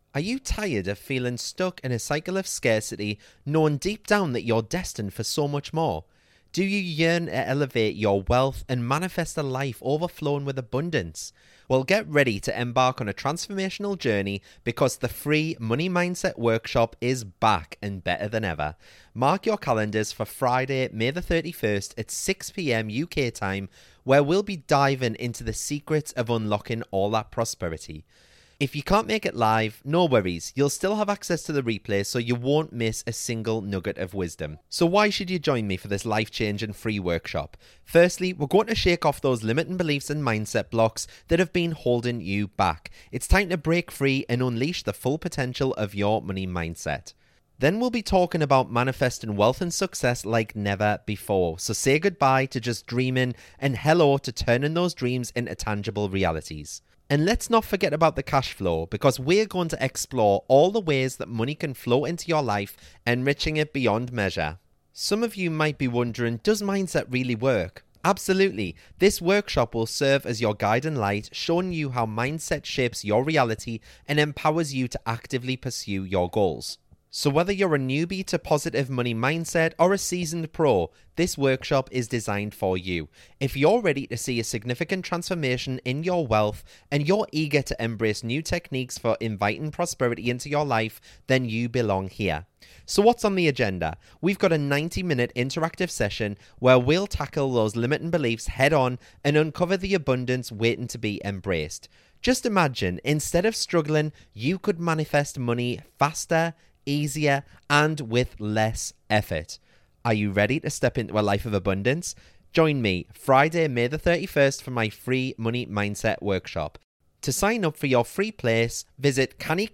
Are you tired of feeling stuck in a cycle of scarcity, knowing deep down that you're destined for so much more? Do you yearn to elevate your wealth and manifest a life overflowing with abundance? Well, get ready to embark on a transformational journey because the free Money Mindset Workshop is back and better than ever. Mark your calendars for Friday, May the 31st at 6 p.m. UK time, where we'll be diving into the secrets of unlocking all that prosperity. If you can't make it live, no worries, you'll still have access to the replay so you won't miss a single nugget of wisdom. So why should you join me for this life-changing free workshop? Firstly, we're going to shake off those limiting beliefs and mindset blocks that have been holding you back. It's time to break free and unleash the full potential of your money mindset. Then we'll be talking about manifesting wealth and success like never before. So say goodbye to just dreaming and hello to turning those dreams into tangible realities. And let's not forget about the cash flow, because we're going to explore all the ways that money can flow into your life, enriching it beyond measure. Some of you might be wondering, does mindset really work? Absolutely. This workshop will serve as your guiding light, showing you how mindset shapes your reality and empowers you to actively pursue your goals. So whether you're a newbie to positive money mindset or a seasoned pro, this workshop is designed for you. If you're ready to see a significant transformation in your wealth and you're eager to embrace new techniques for inviting prosperity into your life, then you belong here. So what's on the agenda? We've got a 90-minute interactive session where we'll tackle those limiting beliefs head on and uncover the abundance waiting to be embraced. Just imagine, instead of struggling, you could manifest money faster, easier, and with less effort. Are you ready to step into a life of abundance? Join me Friday, May the 31st for my free Money Mindset Workshop. To sign up for your free place, visit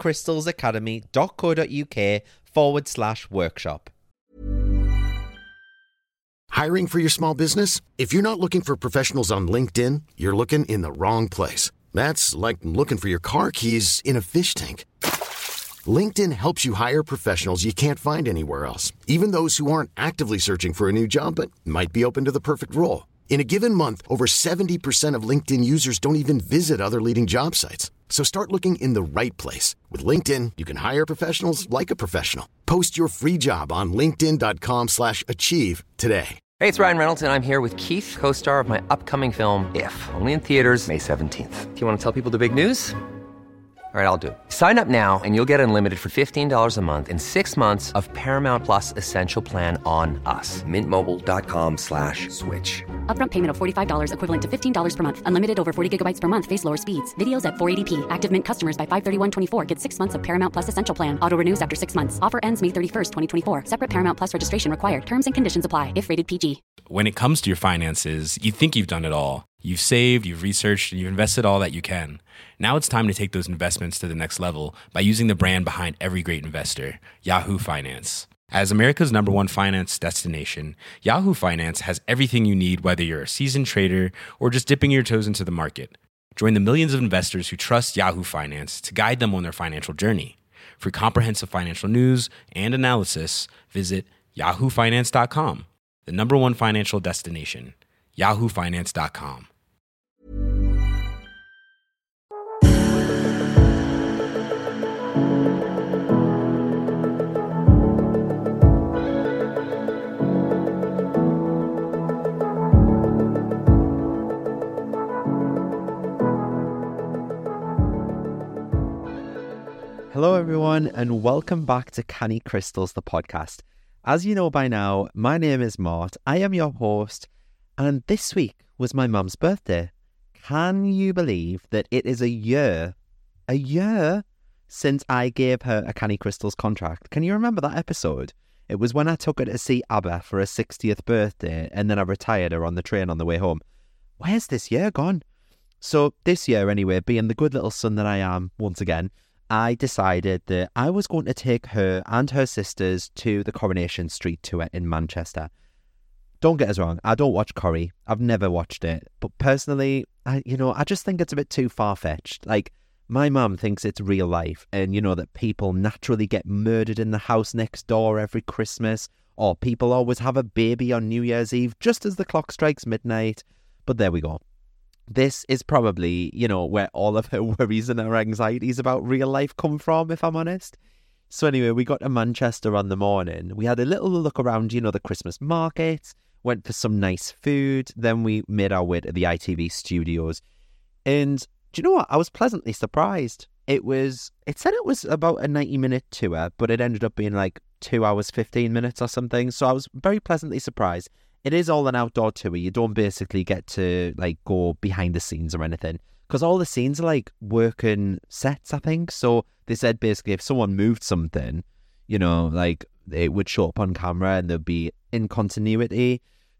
cannycrystalsacademy.co.uk/workshop. Hiring for your small business? If you're not looking for professionals on LinkedIn, you're looking in the wrong place. That's like looking for your car keys in a fish tank. LinkedIn helps you hire professionals you can't find anywhere else, even those who aren't actively searching for a new job but might be open to the perfect role. In a given month, over 70% of LinkedIn users don't even visit other leading job sites. So start looking in the right place. With LinkedIn, you can hire professionals like a professional. Post your free job on linkedin.com/achieve today. Hey, it's Ryan Reynolds, and I'm here with Keith, co-star of my upcoming film, If, only in theaters May 17th. Do you want to tell people the big news? All right, I'll do it. Sign up now and you'll get unlimited for $15 a month and 6 months of Paramount Plus Essential Plan on us. MintMobile.com/switch. Upfront payment of $45 equivalent to $15 per month. Unlimited over 40 gigabytes per month. Face lower speeds. Videos at 480p. Active Mint customers by 531.24 get 6 months of Paramount Plus Essential Plan. Auto renews after 6 months. Offer ends May 31st, 2024. Separate Paramount Plus registration required. Terms and conditions apply if rated PG. When it comes to your finances, you think you've done it all. You've saved, you've researched, and you've invested all that you can. Now it's time to take those investments to the next level by using the brand behind every great investor, Yahoo Finance. As America's #1 finance destination, Yahoo Finance has everything you need, whether you're a seasoned trader or just dipping your toes into the market. Join the millions of investors who trust Yahoo Finance to guide them on their financial journey. For comprehensive financial news and analysis, visit yahoofinance.com, the #1 financial destination, yahoofinance.com. Hello everyone and welcome back to Canny Crystals, the podcast. As you know by now, my name is Mort, I am your host, and this week was my mum's birthday. Can you believe that it is a year since I gave her a Canny Crystals contract? Can you remember that episode? It was when I took her to see ABBA for her 60th birthday and then I retired her on the train on the way home. Where's this year gone? So this year anyway, being the good little son that I am once again, I decided that I was going to take her and her sisters to the Coronation Street tour in Manchester. Don't get us wrong, I don't watch Corrie. I've never watched it. But personally, I just think it's a bit too far-fetched. Like, my mum thinks it's real life and, that people naturally get murdered in the house next door every Christmas, or people always have a baby on New Year's Eve just as the clock strikes midnight. But there we go. this is probably, where all of her worries and her anxieties about real life come from, if I'm honest. So anyway, we got to Manchester on the morning. We had a little look around, the Christmas markets, went for some nice food. Then we made our way to the ITV studios. And do you know what? I was pleasantly surprised. It said it was about a 90-minute tour, but it ended up being like 2 hours, 15 minutes or something. So I was very pleasantly surprised. It is all an outdoor tour. You don't basically get to like go behind the scenes or anything, because all the scenes are like working sets, I think. So they said basically if someone moved something, like it would show up on camera and there'd be in continuity.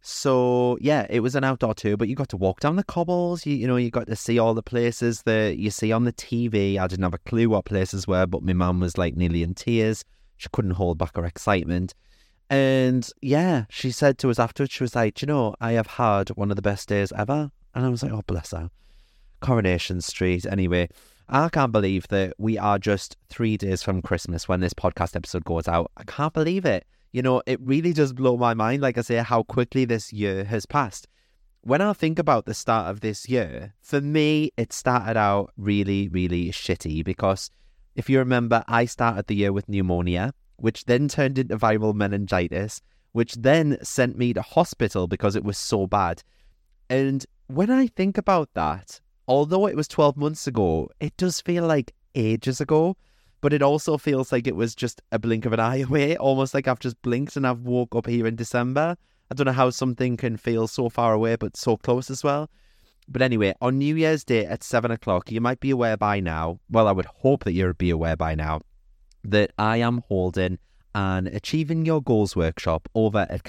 So yeah, it was an outdoor tour, but you got to walk down the cobbles. You got to see all the places that you see on the TV. I didn't have a clue what places were, but my mum was like nearly in tears. She couldn't hold back her excitement. And yeah, she said to us afterwards, she was like, I have had one of the best days ever. And I was like, oh, bless her. Coronation Street. Anyway, I can't believe that we are just 3 days from Christmas when this podcast episode goes out. I can't believe it. It really does blow my mind, like I say, how quickly this year has passed. When I think about the start of this year, for me, it started out really, really shitty because if you remember, I started the year with pneumonia, which then turned into viral meningitis, which then sent me to hospital because it was so bad. And when I think about that, although it was 12 months ago, it does feel like ages ago. But it also feels like it was just a blink of an eye away, almost like I've just blinked and I've woke up here in December. I don't know how something can feel so far away but so close as well. But anyway, on New Year's Day at 7 o'clock, you might be aware by now, well, I would hope that you'd be aware by now, that I am holding an Achieving Your Goals workshop over at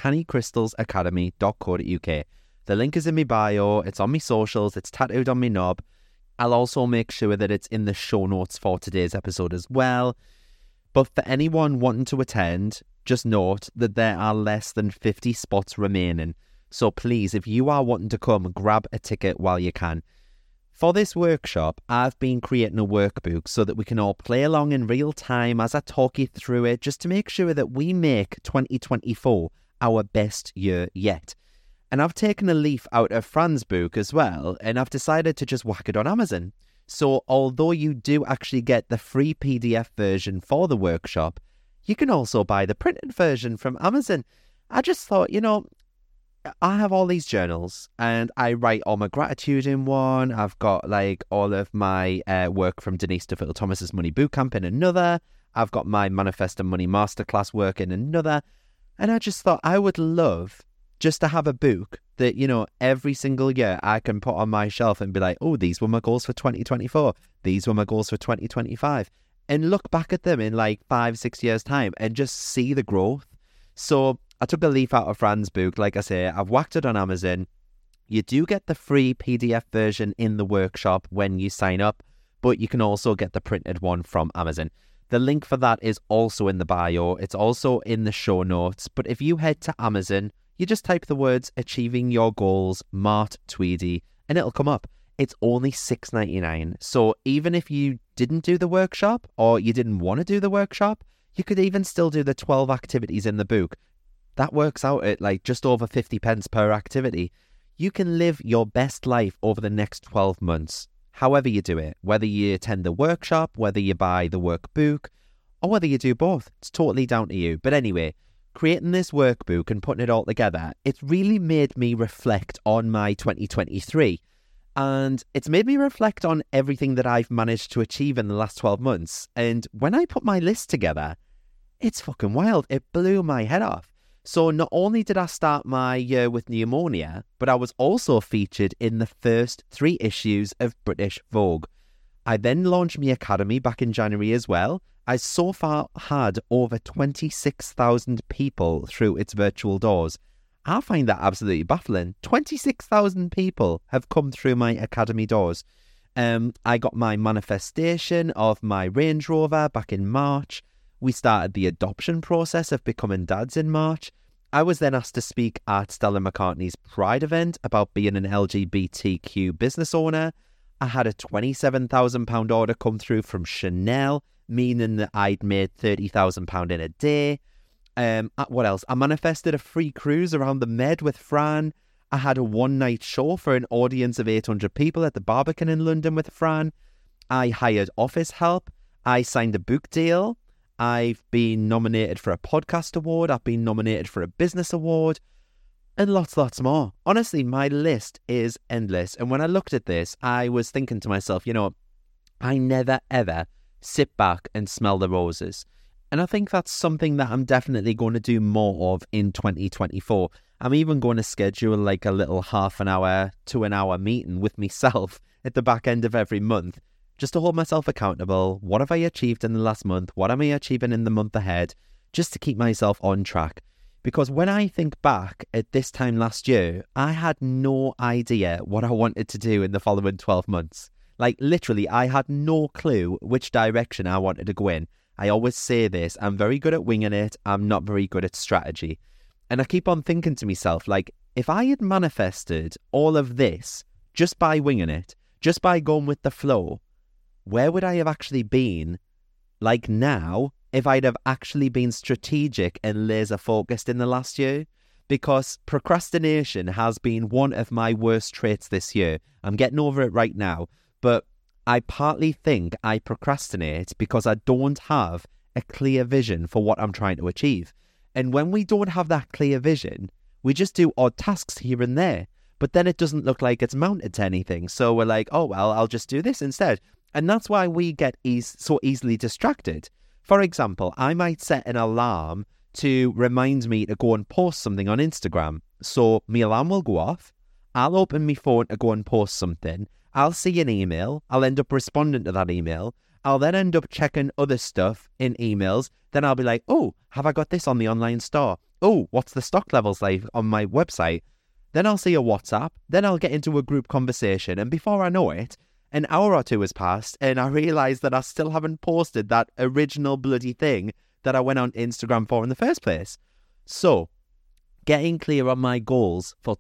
cannycrystalsacademy.co.uk. The link is in my bio, it's on my socials, it's tattooed on my knob. I'll also make sure that it's in the show notes for today's episode as well. But for anyone wanting to attend, just note that there are less than 50 spots remaining. So please, if you are wanting to come, grab a ticket while you can. For this workshop, I've been creating a workbook so that we can all play along in real time as I talk you through it, just to make sure that we make 2024 our best year yet. And I've taken a leaf out of Fran's book as well, and I've decided to just whack it on Amazon. So although you do actually get the free PDF version for the workshop, you can also buy the printed version from Amazon. I just thought, I have all these journals and I write all my gratitude in one. I've got like all of my work from Denise DeFittle Thomas's Money Bootcamp in another. I've got my Manifest and Money Masterclass work in another. And I just thought I would love just to have a book that, every single year I can put on my shelf and be like, oh, these were my goals for 2024. These were my goals for 2025. And look back at them in like 5-6 years' time and just see the growth. So I took a leaf out of Fran's book. Like I say, I've whacked it on Amazon. You do get the free PDF version in the workshop when you sign up, but you can also get the printed one from Amazon. The link for that is also in the bio. It's also in the show notes. But if you head to Amazon, you just type the words Achieving Your Goals, Mart Tweedy, and it'll come up. It's only $6.99. So even if you didn't do the workshop or you didn't want to do the workshop, you could even still do the 12 activities in the book. That works out at like just over 50 pence per activity. You can live your best life over the next 12 months, however you do it. Whether you attend the workshop, whether you buy the workbook, or whether you do both. It's totally down to you. But anyway, creating this workbook and putting it all together, it's really made me reflect on my 2023. And it's made me reflect on everything that I've managed to achieve in the last 12 months. And when I put my list together, it's fucking wild. It blew my head off. So not only did I start my year with pneumonia, but I was also featured in the first 3 issues of British Vogue. I then launched my academy back in January as well. I so far had over 26,000 people through its virtual doors. I find that absolutely baffling. 26,000 people have come through my academy doors. I got my manifestation of my Range Rover back in March. We started the adoption process of becoming dads in March. I was then asked to speak at Stella McCartney's Pride event about being an LGBTQ business owner. I had a £27,000 order come through from Chanel, meaning that I'd made £30,000 in a day. What else? I manifested a free cruise around the Med with Fran. I had a one-night show for an audience of 800 people at the Barbican in London with Fran. I hired office help. I signed a book deal. I've been nominated for a podcast award. I've been nominated for a business award. And lots more. Honestly, my list is endless. And when I looked at this, I was thinking to myself, I never ever sit back and smell the roses. And I think that's something that I'm definitely going to do more of in 2024. I'm even going to schedule like a little half an hour to an hour meeting with myself at the back end of every month, just to hold myself accountable. What have I achieved in the last month? What am I achieving in the month ahead? Just to keep myself on track. Because when I think back at this time last year, I had no idea what I wanted to do in the following 12 months. Like literally, I had no clue which direction I wanted to go in. I always say this, I'm very good at winging it. I'm not very good at strategy. And I keep on thinking to myself, like, if I had manifested all of this just by winging it, just by going with the flow, where would I have actually been like now if I'd have actually been strategic and laser focused in the last year? Because procrastination has been one of my worst traits this year. I'm getting over it right now, but I partly think I procrastinate because I don't have a clear vision for what I'm trying to achieve. And when we don't have that clear vision, we just do odd tasks here and there, but then it doesn't look like it's mounted to anything. So we're like, oh, well, I'll just do this instead. And that's why we get so easily distracted. For example, I might set an alarm to remind me to go and post something on Instagram. So my alarm will go off. I'll open my phone to go and post something. I'll see an email. I'll end up responding to that email. I'll then end up checking other stuff in emails. Then I'll be like, oh, have I got this on the online store? Oh, what's the stock levels like on my website? Then I'll see a WhatsApp. Then I'll get into a group conversation. And before I know it, an hour or two has passed and I realise that I still haven't posted that original bloody thing that I went on Instagram for in the first place. So, getting clear on my goals for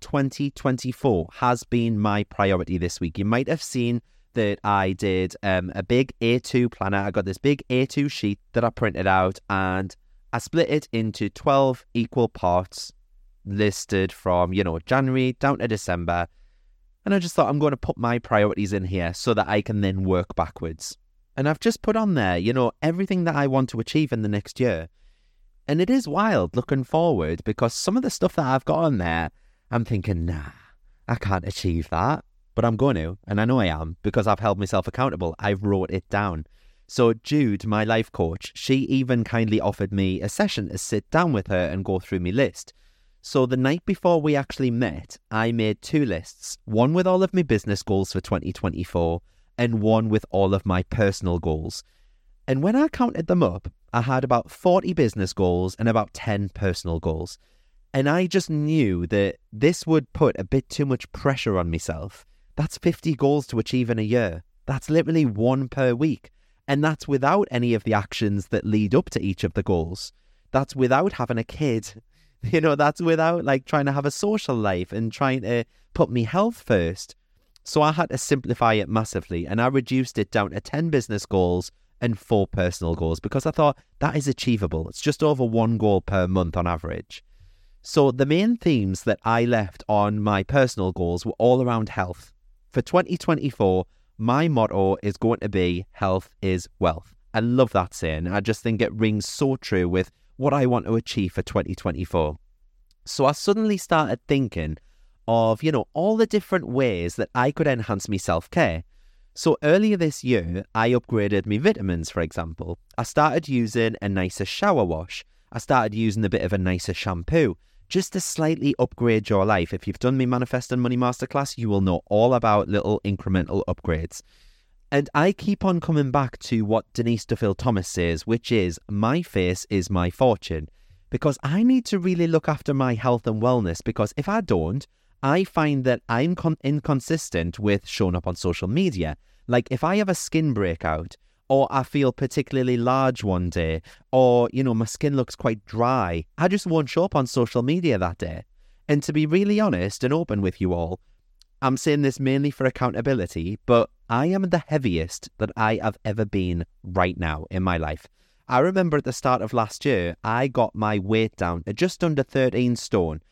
2024 has been my priority this week. You might have seen that I did a big A2 planner. I got this big A2 sheet that I printed out and I split it into 12 equal parts listed from, January down to December. And I just thought I'm going to put my priorities in here so that I can then work backwards. And I've just put on there, everything that I want to achieve in the next year. And it is wild looking forward because some of the stuff that I've got on there, I'm thinking, nah, I can't achieve that. But I'm going to, and I know I am, because I've held myself accountable. I've wrote it down. So Jude, my life coach, she even kindly offered me a session to sit down with her and go through my list. So the night before we actually met, I made 2 lists, one with all of my business goals for 2024 and one with all of my personal goals. And when I counted them up, I had about 40 business goals and about 10 personal goals. And I just knew that this would put a bit too much pressure on myself. That's 50 goals to achieve in a year. That's literally 1 per week. And that's without any of the actions that lead up to each of the goals. That's without having a kid. That's without trying to have a social life and trying to put me health first. So I had to simplify it massively and I reduced it down to 10 business goals and 4 personal goals because I thought that is achievable. It's just over 1 goal per month on average. So the main themes that I left on my personal goals were all around health. For 2024, my motto is going to be health is wealth. I love that saying. I just think it rings so true with what I want to achieve for 2024. So I suddenly started thinking of, all the different ways that I could enhance my self-care. So earlier this year, I upgraded my vitamins, for example. I started using a nicer shower wash. I started using a bit of a nicer shampoo, just to slightly upgrade your life. If you've done my Manifest and Money Masterclass, you will know all about little incremental upgrades. And I keep on coming back to what Denise Duffield Thomas says, which is, my face is my fortune. Because I need to really look after my health and wellness, because if I don't, I find that I'm inconsistent with showing up on social media. Like if I have a skin breakout, or I feel particularly large one day, or, my skin looks quite dry, I just won't show up on social media that day. And to be really honest and open with you all, I'm saying this mainly for accountability, but I am the heaviest that I have ever been right now in my life. I remember at the start of last year, I got my weight down to just under 13 stone.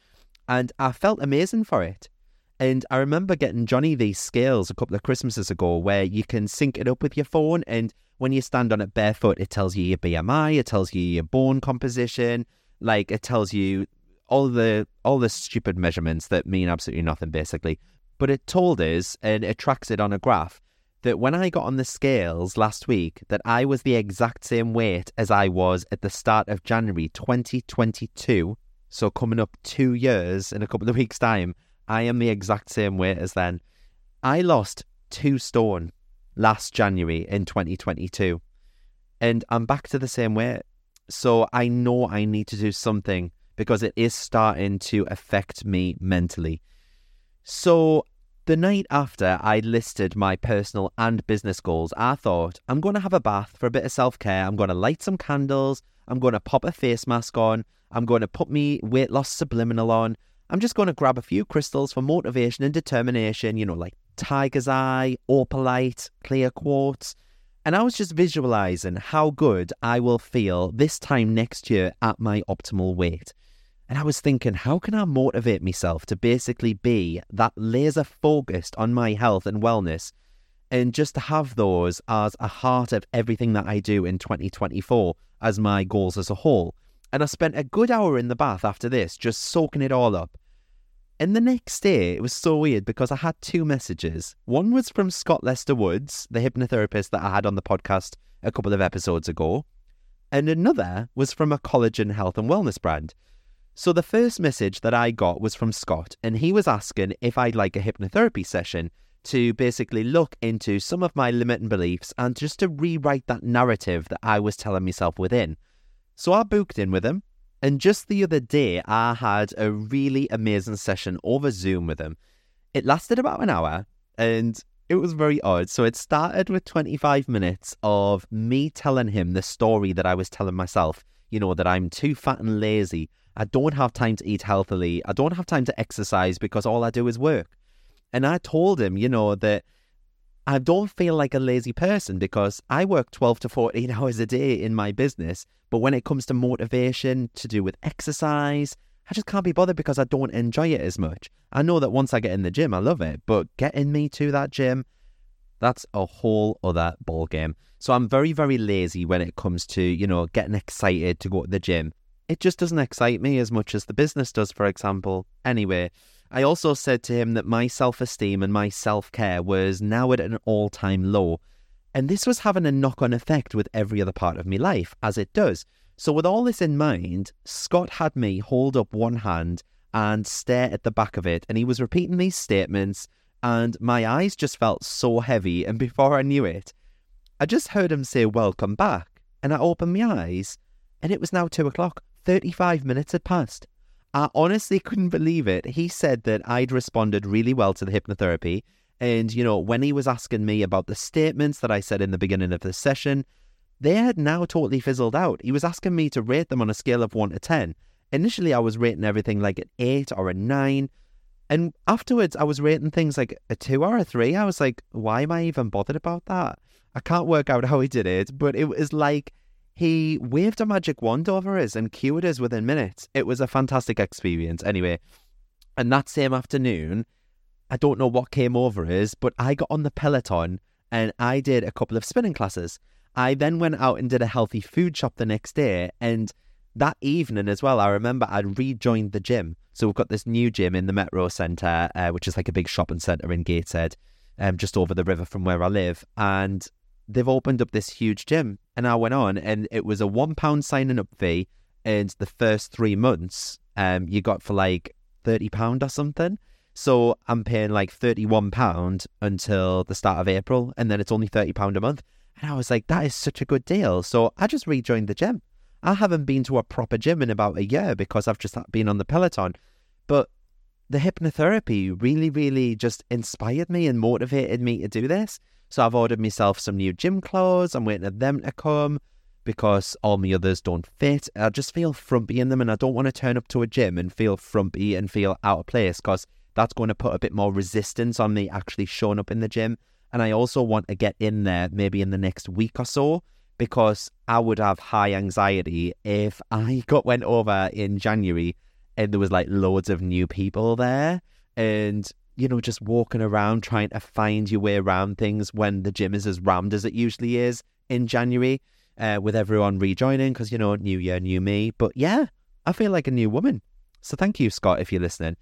And I felt amazing for it. And I remember getting Johnny these scales a couple of Christmases ago where you can sync it up with your phone, and when you stand on it barefoot, it tells you your BMI, it tells you your bone composition, like it tells you all the stupid measurements that mean absolutely nothing basically. But it told us, and it tracks it on a graph, that when I got on the scales last week, that I was the exact same weight as I was at the start of January 2022. So coming up 2 years in a couple of weeks' time, I am the exact same weight as then. I lost 2 stone last January in 2022, and I'm back to the same weight. So I know I need to do something because it is starting to affect me mentally. So the night after I listed my personal and business goals, I thought, I'm going to have a bath for a bit of self-care. I'm going to light some candles. I'm going to pop a face mask on. I'm going to put me weight loss subliminal on. I'm just going to grab a few crystals for motivation and determination, like Tiger's Eye, Opalite, clear quartz. And I was just visualizing how good I will feel this time next year at my optimal weight. And I was thinking, how can I motivate myself to basically be that laser focused on my health and wellness, and just to have those as a heart of everything that I do in 2024 as my goals as a whole. And I spent a good hour in the bath after this, just soaking it all up. And the next day, it was so weird because I had 2 messages. One was from Scott Lester Woods, the hypnotherapist that I had on the podcast a couple of episodes ago. And another was from a collagen health and wellness brand. So the first message that I got was from Scott, and he was asking if I'd like a hypnotherapy session to basically look into some of my limiting beliefs and just to rewrite that narrative that I was telling myself within. So I booked in with him, and just the other day, I had a really amazing session over Zoom with him. It lasted about an hour, and it was very odd. So it started with 25 minutes of me telling him the story that I was telling myself, that I'm too fat and lazy. I don't have time to eat healthily. I don't have time to exercise because all I do is work. And I told him, that I don't feel like a lazy person because I work 12 to 14 hours a day in my business. But when it comes to motivation to do with exercise, I just can't be bothered because I don't enjoy it as much. I know that once I get in the gym, I love it. But getting me to that gym, that's a whole other ball game. So I'm very, very lazy when it comes to, getting excited to go to the gym. It just doesn't excite me as much as the business does, for example. Anyway, I also said to him that my self-esteem and my self-care was now at an all-time low. And this was having a knock-on effect with every other part of my life, as it does. So with all this in mind, Scott had me hold up one hand and stare at the back of it. And he was repeating these statements, and my eyes just felt so heavy. And before I knew it, I just heard him say, "Welcome back." And I opened my eyes, and it was now 2:00. 35 minutes had passed. I honestly couldn't believe it. He said that I'd responded really well to the hypnotherapy. And, when he was asking me about the statements that I said in the beginning of the session, they had now totally fizzled out. He was asking me to rate them on a scale of 1 to 10. Initially, I was rating everything like an 8 or a 9. And afterwards, I was rating things like a 2 or a 3. I was like, why am I even bothered about that? I can't work out how he did it, but it was like he waved a magic wand over us and cured us within minutes. It was a fantastic experience. Anyway, and that same afternoon, I don't know what came over us, but I got on the Peloton and I did a couple of spinning classes. I then went out and did a healthy food shop the next day. And that evening as well, I remember I'd rejoined the gym. So we've got this new gym in the Metro Centre, which is like a big shopping centre in Gateshead, just over the river from where I live. And they've opened up this huge gym. And I went on, and it was a £1 signing up fee. And the first 3 months, you got for like £30 or something. So I'm paying like £31 until the start of April, and then it's only £30 a month. And I was like, that is such a good deal. So I just rejoined the gym. I haven't been to a proper gym in about a year because I've just been on the Peloton. But the hypnotherapy really, really just inspired me and motivated me to do this. So I've ordered myself some new gym clothes. I'm waiting for them to come because all my others don't fit. I just feel frumpy in them, and I don't want to turn up to a gym and feel frumpy and feel out of place because that's going to put a bit more resistance on me actually showing up in the gym. And I also want to get in there maybe in the next week or so, because I would have high anxiety if I went over in January and there was like loads of new people there, and you know, just walking around trying to find your way around things when the gym is as rammed as it usually is in January, with everyone rejoining because, you know, new year, new me. But yeah, I feel like a new woman. So thank you, Scott, if you're listening.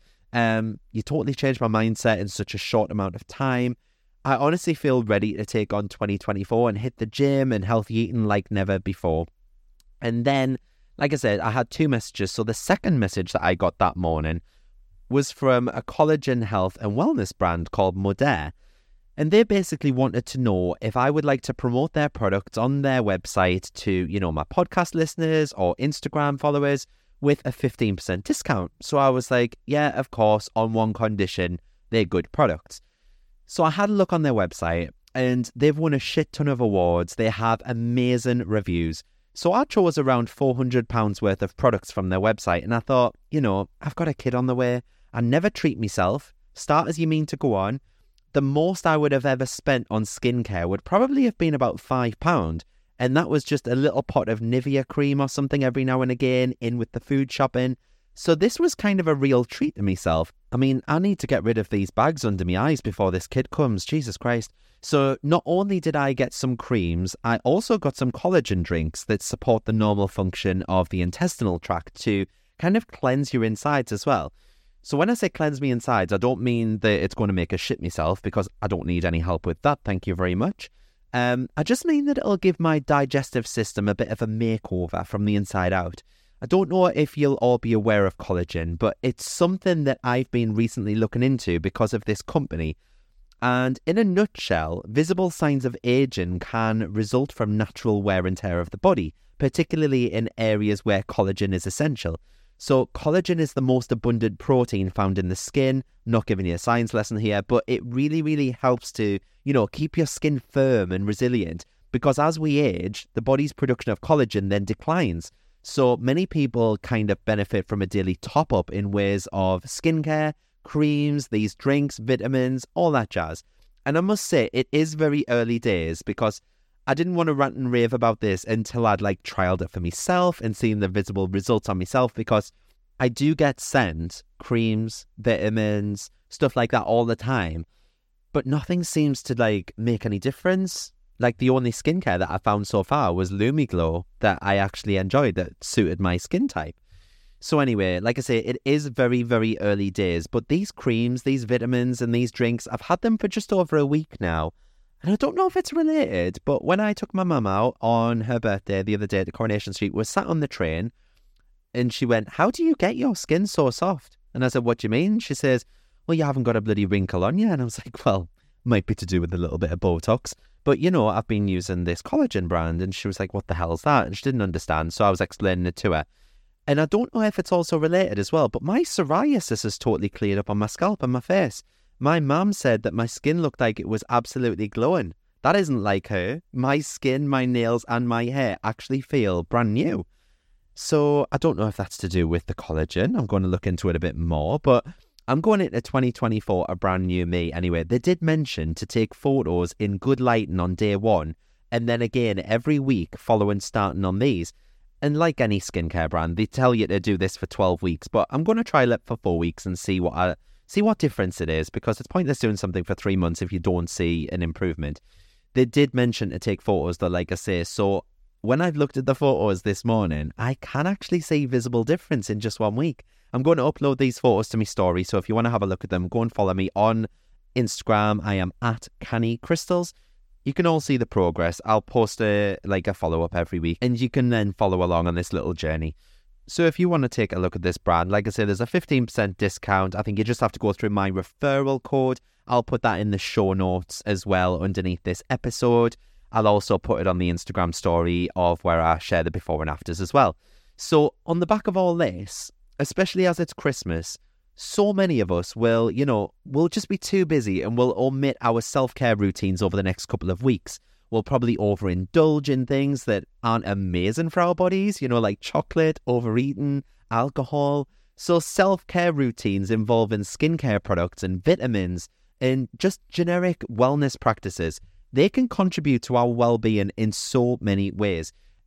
You totally changed my mindset in such a short amount of time. I honestly feel ready to take on 2024 and hit the gym and healthy eating like never before. And then, like I said, I had 2 messages. So the second message that I got that morning was from a collagen health and wellness brand called Modere. And they basically wanted to know if I would like to promote their products on their website to, you know, my podcast listeners or Instagram followers with a 15% discount. So I was like, yeah, of course, on one condition, they're good products. So I had a look on their website and they've won a shit ton of awards. They have amazing reviews. So I chose around £400 worth of products from their website, and I thought, you know, I've got a kid on the way. I never treat myself. Start as you mean to go on. The most I would have ever spent on skincare would probably have been about £5. And that was just a little pot of Nivea cream or something every now and again in with the food shopping. So this was kind of a real treat to myself. I mean, I need to get rid of these bags under my eyes before this kid comes. Jesus Christ. So not only did I get some creams, I also got some collagen drinks that support the normal function of the intestinal tract to kind of cleanse your insides as well. So when I say cleanse me insides, I don't mean that it's going to make a shit myself, because I don't need any help with that. Thank you very much. I just mean that it'll give my digestive system a bit of a makeover from the inside out. I don't know if you'll all be aware of collagen, but it's something that I've been recently looking into because of this company. And in a nutshell, visible signs of aging can result from natural wear and tear of the body, particularly in areas where collagen is essential. So collagen is the most abundant protein found in the skin. Not giving you a science lesson here, but it really, really helps to, you know, keep your skin firm and resilient, because as we age, the body's production of collagen then declines. So many people kind of benefit from a daily top-up in ways of skincare, creams, these drinks, vitamins, all that jazz. And I must say, it is very early days, because I didn't want to rant and rave about this until I'd like trialed it for myself and seen the visible results on myself, because I do get sent creams, vitamins, stuff like that all the time, but nothing seems to like make any difference. Like the only skincare that I found so far was LumiGlow that I actually enjoyed, that suited my skin type. So anyway, like I say, it is very, very early days, but these creams, these vitamins and these drinks, I've had them for just over a week now. And I don't know if it's related, but when I took my mum out on her birthday the other day at Coronation Street, we sat on the train and she went, "How do you get your skin so soft?" And I said, "What do you mean?" She says, "Well, you haven't got a bloody wrinkle on you." And I was like, well, might be to do with a little bit of Botox. But, you know, I've been using this collagen brand. And she was like, "What the hell's that?" And she didn't understand. So I was explaining it to her. And I don't know if it's also related as well, but my psoriasis has totally cleared up on my scalp and my face. My mum said that my skin looked like it was absolutely glowing. That isn't like her. My skin, my nails and my hair actually feel brand new. So I don't know if that's to do with the collagen. I'm going to look into it a bit more, but I'm going into 2024 a brand new me anyway. They did mention to take photos in good lighting on day one, and then again every week following starting on these. And like any skincare brand, they tell you to do this for 12 weeks, but I'm going to try it for 4 weeks and see what difference it is, because it's pointless doing something for 3 months if you don't see an improvement. They did mention to take photos though, like I say, so when I've looked at the photos this morning, I can actually see visible difference in just 1 week. I'm going to upload these photos to my story, so if you want to have a look at them, go and follow me on Instagram. I am at Canny Crystals. You can all see the progress. I'll post a follow-up every week, and you can then follow along on this little journey. So if you want to take a look at this brand, like I said, there's a 15% discount. I think you just have to go through my referral code. I'll put that in the show notes as well underneath this episode. I'll also put it on the Instagram story of where I share the before and afters as well. So on the back of all this, especially as it's Christmas, so many of us will just be too busy and will omit our self-care routines over the next couple of weeks. We'll probably overindulge in things that aren't amazing for our bodies, like chocolate, overeating, alcohol. So self-care routines involving skincare products and vitamins and just generic wellness practices, they can contribute to our well-being in so many ways.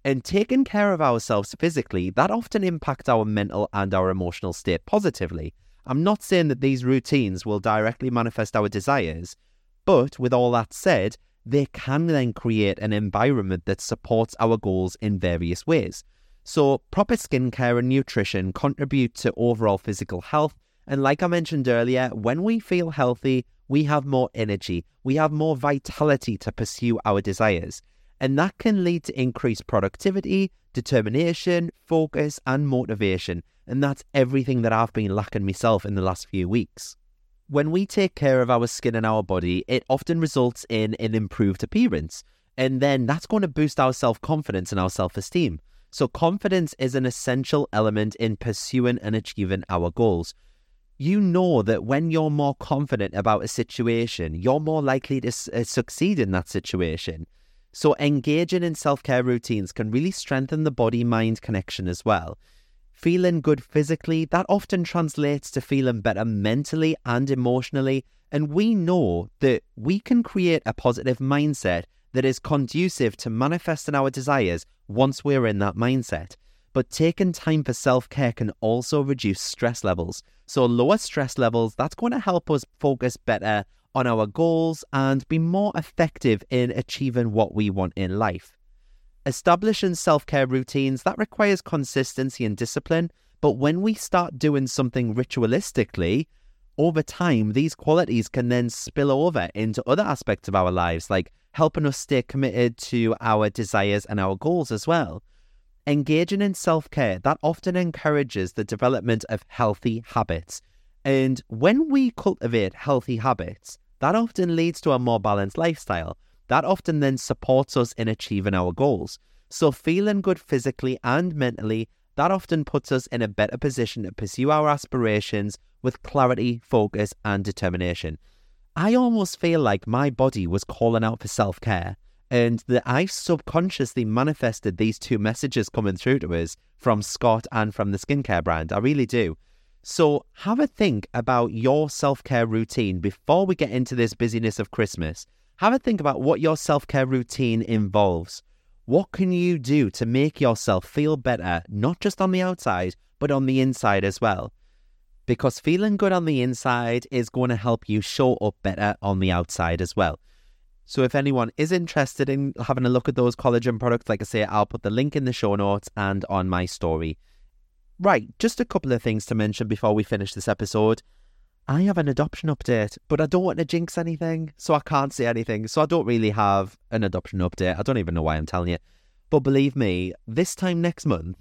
And taking care of ourselves physically, that often impacts our mental and our emotional state positively. I'm not saying that these routines will directly manifest our desires, but with all that said, they can then create an environment that supports our goals in various ways. So proper skincare and nutrition contribute to overall physical health. And like I mentioned earlier, when we feel healthy, we have more energy, we have more vitality to pursue our desires. And that can lead to increased productivity, determination, focus, and motivation. And that's everything that I've been lacking myself in the last few weeks. When we take care of our skin and our body, it often results in an improved appearance. And then that's going to boost our self-confidence and our self-esteem. So confidence is an essential element in pursuing and achieving our goals. You know that when you're more confident about a situation, you're more likely to succeed in that situation. So engaging in self-care routines can really strengthen the body-mind connection as well. Feeling good physically, that often translates to feeling better mentally and emotionally. And we know that we can create a positive mindset that is conducive to manifesting our desires once we're in that mindset. But taking time for self-care can also reduce stress levels. So lower stress levels, that's going to help us focus better on our goals and be more effective in achieving what we want in life. Establishing self-care routines, that requires consistency and discipline, but when we start doing something ritualistically, over time, these qualities can then spill over into other aspects of our lives, like helping us stay committed to our desires and our goals as well. Engaging in self-care, that often encourages the development of healthy habits. And when we cultivate healthy habits, that often leads to a more balanced lifestyle. That often then supports us in achieving our goals. So feeling good physically and mentally, that often puts us in a better position to pursue our aspirations with clarity, focus, and determination. I almost feel like my body was calling out for self-care, and that I subconsciously manifested these two messages coming through to us from Scott and from the skincare brand. I really do. So have a think about your self-care routine before we get into this busyness of Christmas. Have a think about what your self-care routine involves. What can you do to make yourself feel better, not just on the outside, but on the inside as well? Because feeling good on the inside is going to help you show up better on the outside as well. So if anyone is interested in having a look at those collagen products, like I say, I'll put the link in the show notes and on my story. Right, just a couple of things to mention before we finish this episode. I have an adoption update, but I don't want to jinx anything, so I can't say anything. So I don't really have an adoption update. I don't even know why I'm telling you. But believe me, this time next month,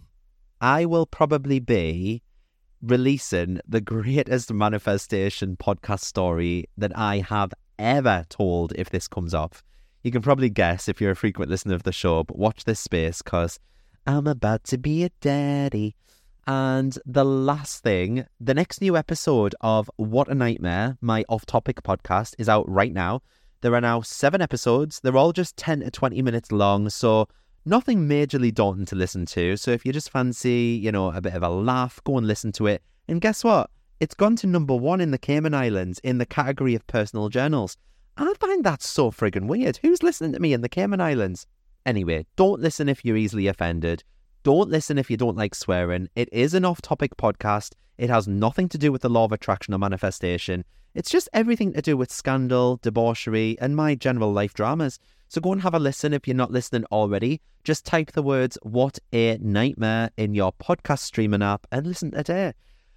I will probably be releasing the greatest manifestation podcast story that I have ever told if this comes off. You can probably guess if you're a frequent listener of the show, but watch this space because I'm about to be a daddy. And the last thing, the next new episode of What a Nightmare, my off-topic podcast, is out right now. There are now 7 episodes. They're all just 10 to 20 minutes long, so nothing majorly daunting to listen to. So if you just fancy, a bit of a laugh, go and listen to it. And guess what? It's gone to number 1 in the Cayman Islands in the category of personal journals. I find that so friggin' weird. Who's listening to me in the Cayman Islands? Anyway, don't listen if you're easily offended. Don't listen if you don't like swearing. It is an off-topic podcast. It has nothing to do with the law of attraction or manifestation. It's just everything to do with scandal, debauchery, and my general life dramas. So go and have a listen if you're not listening already. Just type the words, What a Nightmare, in your podcast streaming app and listen today.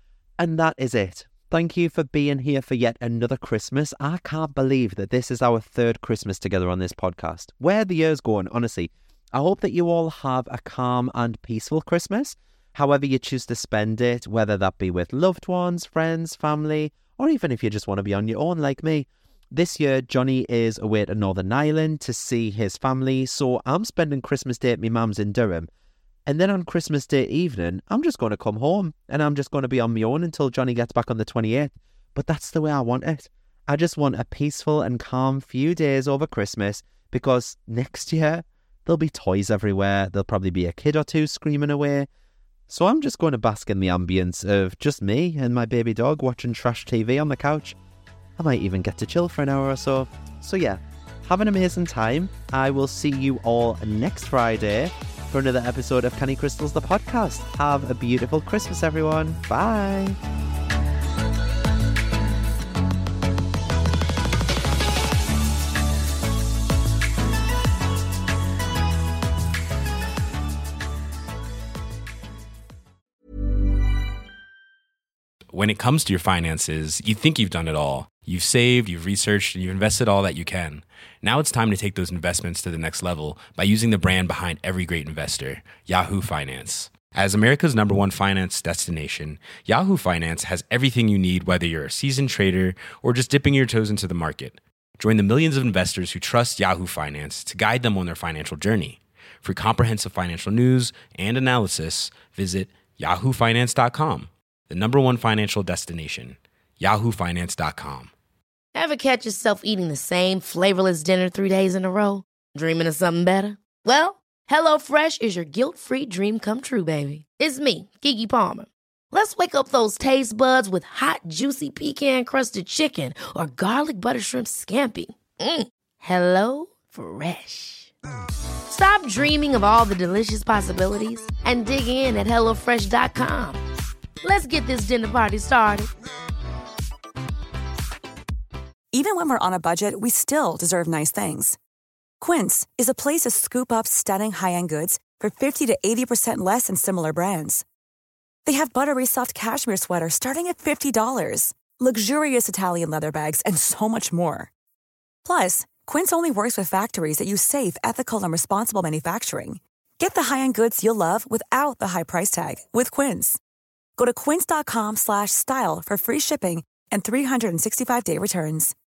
And that is it. Thank you for being here for yet another Christmas. I can't believe that this is our 3rd Christmas together on this podcast. Where are the years going, honestly? I hope that you all have a calm and peaceful Christmas, however you choose to spend it, whether that be with loved ones, friends, family, or even if you just want to be on your own like me. This year, Johnny is away to Northern Ireland to see his family, so I'm spending Christmas Day at my mum's in Durham. And then on Christmas Day evening, I'm just going to come home, and I'm just going to be on my own until Johnny gets back on the 28th. But that's the way I want it. I just want a peaceful and calm few days over Christmas, because next year, there'll be toys everywhere. There'll probably be a kid or two screaming away. So I'm just going to bask in the ambience of just me and my baby dog watching trash TV on the couch. I might even get to chill for an hour or so. So yeah, have an amazing time. I will see you all next Friday for for another episode of Canny Crystals, the podcast. Have a beautiful Christmas, everyone. Bye. When it comes to your finances, you think you've done it all. You've saved, you've researched, and you've invested all that you can. Now it's time to take those investments to the next level by using the brand behind every great investor, Yahoo Finance. As America's #1 finance destination, Yahoo Finance has everything you need, whether you're a seasoned trader or just dipping your toes into the market. Join the millions of investors who trust Yahoo Finance to guide them on their financial journey. For comprehensive financial news and analysis, visit yahoofinance.com. The #1 financial destination, yahoofinance.com. Ever catch yourself eating the same flavorless dinner 3 days in a row? Dreaming of something better? Well, HelloFresh is your guilt-free dream come true, baby. It's me, Keke Palmer. Let's wake up those taste buds with hot, juicy pecan-crusted chicken or garlic butter shrimp scampi. HelloFresh. Stop dreaming of all the delicious possibilities and dig in at HelloFresh.com. Let's get this dinner party started. Even when we're on a budget, we still deserve nice things. Quince is a place to scoop up stunning high-end goods for 50 to 80% less than similar brands. They have buttery soft cashmere sweaters starting at $50, luxurious Italian leather bags, and so much more. Plus, Quince only works with factories that use safe, ethical, and responsible manufacturing. Get the high-end goods you'll love without the high price tag with Quince. Go to quince.com/style for free shipping and 365-day returns.